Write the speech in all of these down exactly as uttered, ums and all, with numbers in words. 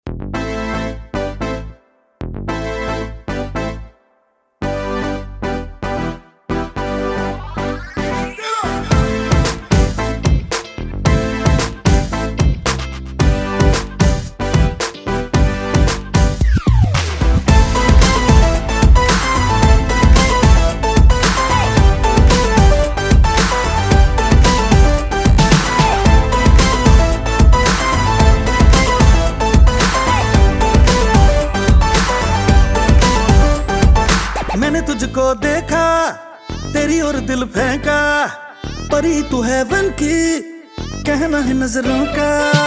मैंने तुझको देखा, तेरी और दिल फेंका, परी तू हेवन की, कहना है नजरों का।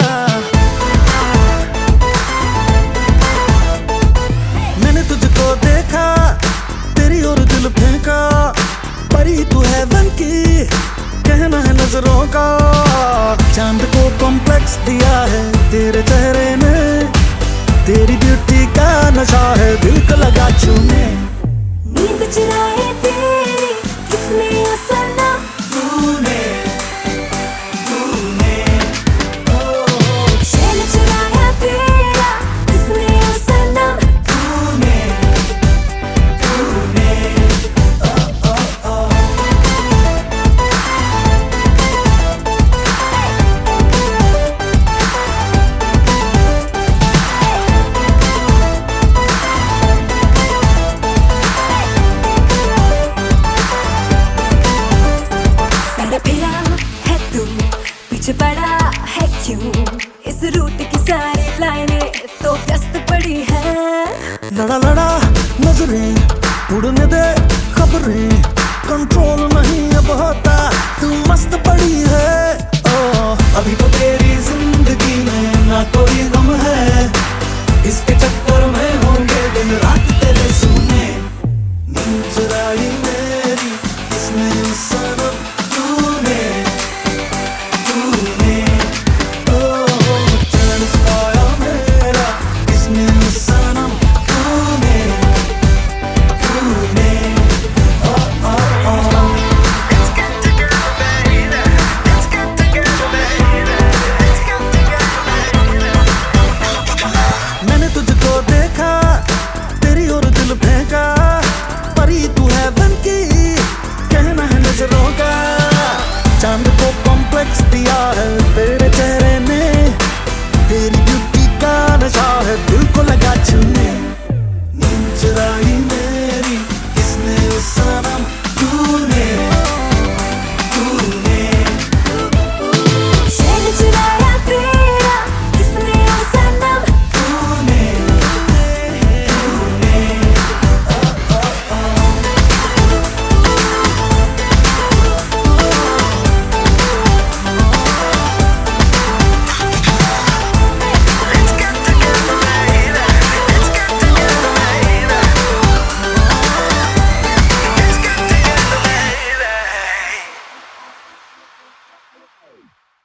मैंने तुझको देखा, तेरी और दिल फेंका, परी तू हेवन की, कहना है नजरों का। चांद को कॉम्प्लेक्स दिया है तेरे चेहरे ने, तेरी ब्यूटी का नशा है दिल को लगा छूने। नींद चुराए तेरी किसने ओ सनम, तूने तूने शैल चुराया तेरा किसने ओ सनम, तूने तूने ओ ओ ओ फिरा है तू पीछे पड़ा है क्यों, इस रूट की सारी लाइनें तो व्यस्त पड़ी है। लड़ा लड़ा नजरें उड़ने दे खबरें, कंट्रोल नहीं अब होता, तू मस्त पड़ी है। ओ अभी तो तेरी जिंदगी में ना कोई गम है,